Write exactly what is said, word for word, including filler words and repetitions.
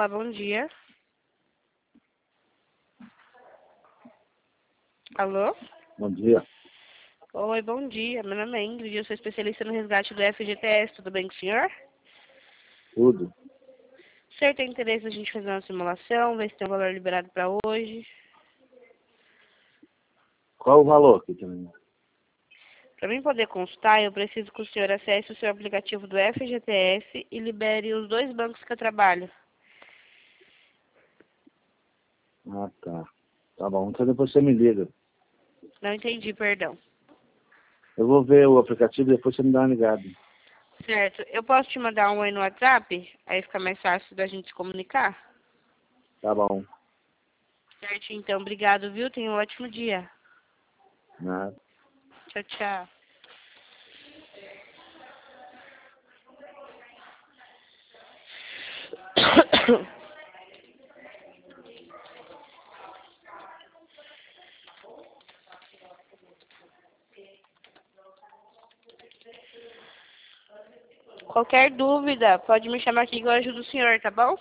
Olá, bom dia. Alô? Bom dia. Oi, bom dia. Meu nome é Ingrid, eu sou especialista no resgate do F G T S. Tudo bem com o senhor? Tudo. O senhor tem interesse em a gente fazer uma simulação, ver se tem um valor liberado para hoje? Qual o valor que tem? Para mim poder consultar, eu preciso que o senhor acesse o seu aplicativo do F G T S e libere os dois bancos que eu trabalho. Ah, tá. Tá bom. Então depois você me liga. Não entendi, perdão. Eu vou ver o aplicativo e depois você me dá uma ligada. Certo. Eu posso te mandar um oi no WhatsApp? Aí fica mais fácil da gente se comunicar? Tá bom. Certo, então. Obrigado, viu? Tenha um ótimo dia. Nada. Tchau, tchau. Qualquer dúvida, pode me chamar aqui que eu ajudo o senhor, tá bom?